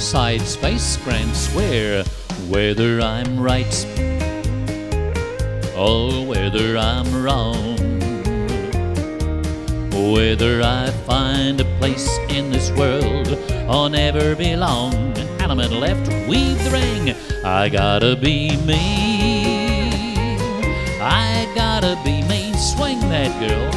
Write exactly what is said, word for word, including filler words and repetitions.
side space, grand square, whether I'm right or whether I'm wrong, whether I find a place in this world or never belong. Element left, weave the ring. I gotta be me. I gotta be me. Swing that girl.